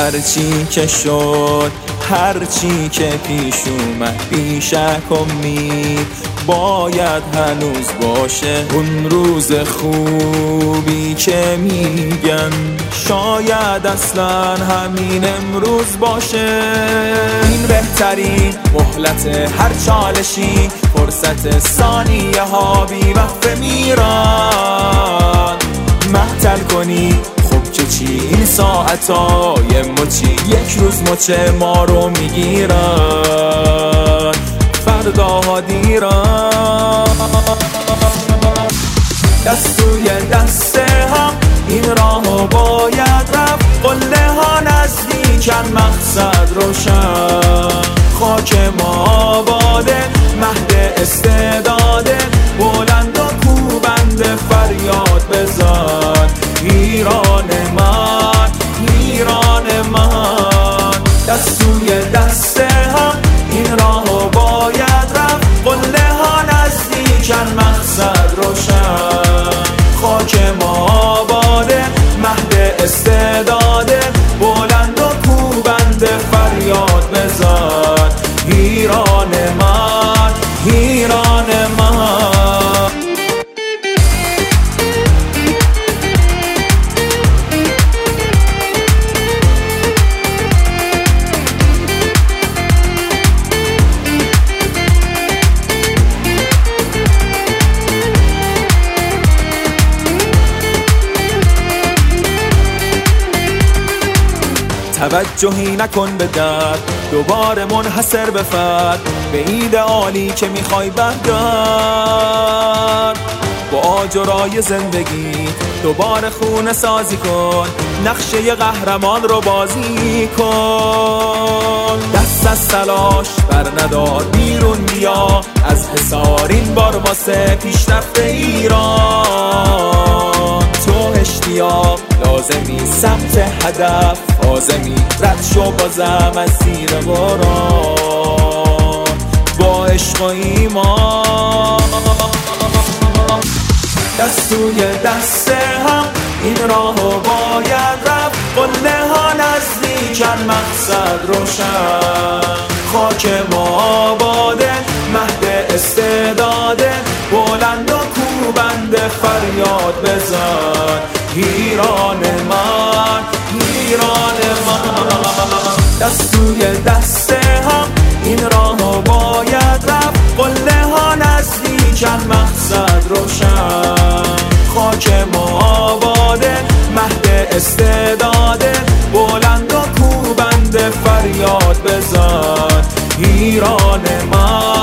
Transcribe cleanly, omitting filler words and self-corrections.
هرچی که شد، هرچی که پیش اومد، بیشک امید باید هنوز باشه. اون روز خوبی که میگن شاید اصلا همین امروز باشه. این بهترین مهلت هر چالشی، فرصت ثانیه ها بی وقفه میرن. محتل کنی خب که چی، این ساعتای مچی یک روز مچه ما رو میگیرن، فرداها دیرن. دست توی دست هم این راهو باید رفت، قله ها نزدیکن مقصد روشن. خاک ما آباده، مهد استعداده، بلند و کوبند فریاد بزن. ایران من، ایران من. دست توی دست هم این راهو باید رفت، قله ها نزدیکن مقصد روشن. خاک ما آباده، مهد استعداده، بلند و کوبند فریاد بزن. ایران من، ایران من. توجهی نکن به درد، دوباره منحصر به فرد، به ایدئالی که میخوای برگرد. با آجرای زندگی دوباره خونه سازی کن، نقشه قهرمان رو بازی کن. دست از تلاش بر ندار، بیرون بیا از حصار، این بار واسه پیشرفت ایران. تو اشتیاق لازمی، سمت هدف آزمی، رد شو بازم از زیر باران با عشق و ایمان. دست توی دست هم این راهو باید رفت، قله ها نزدیکن مقصد روشن. خاک ما آباده، مهد استعداده، بلند و کوبند فریاد بزن. ایران من، ایران من. دست توی دست هم این راهو باید رفت، قله ها نزدیکن مقصد روشن. خاک ما آباده، مهد استعداده، بلند و کوبند فریاد بزن. ایران من.